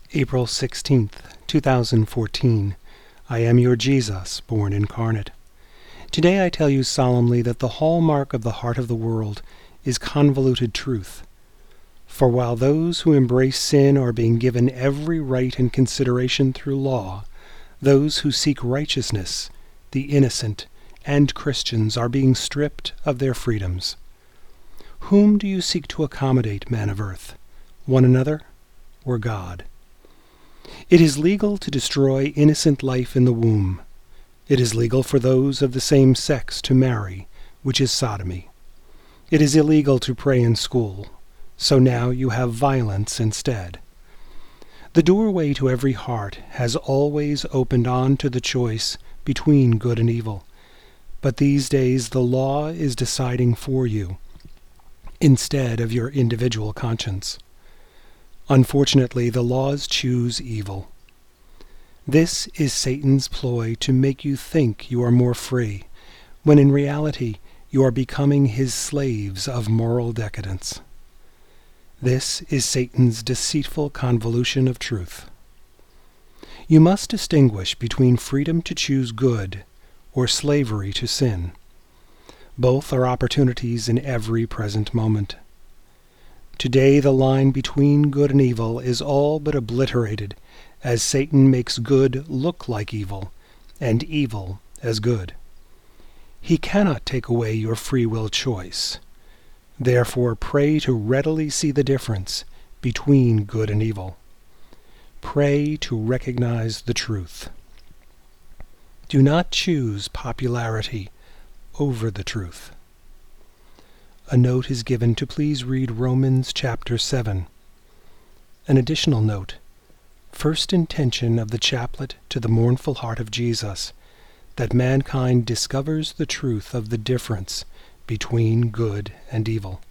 April 16th, 2014. I am your Jesus, born incarnate. Today I tell you solemnly that the hallmark of the heart of the world is convoluted truth. For while those who embrace sin are being given every right and consideration through law, those who seek righteousness, the innocent, and Christians are being stripped of their freedoms. Whom do you seek to accommodate, man of earth? One another or God? It is legal to destroy innocent life in the womb. It is legal for those of the same sex to marry, which is sodomy. It is illegal to pray in school, so now you have violence instead. The doorway to every heart has always opened on to the choice between good and evil, but these days the law is deciding for you, instead of your individual conscience. Unfortunately, the laws choose evil. This is Satan's ploy to make you think you are more free, when in reality you are becoming his slaves of moral decadence. This is Satan's deceitful convolution of truth. You must distinguish between freedom to choose good or slavery to sin. Both are opportunities in every present moment. Today the line between good and evil is all but obliterated as Satan makes good look like evil and evil as good. He cannot take away your free will choice. Therefore pray to readily see the difference between good and evil. Pray to recognize the truth. Do not choose popularity over the truth. A note is given to please read Romans chapter 7. An additional note: first intention of the chaplet to the mournful heart of Jesus, that mankind discovers the truth of the difference between good and evil.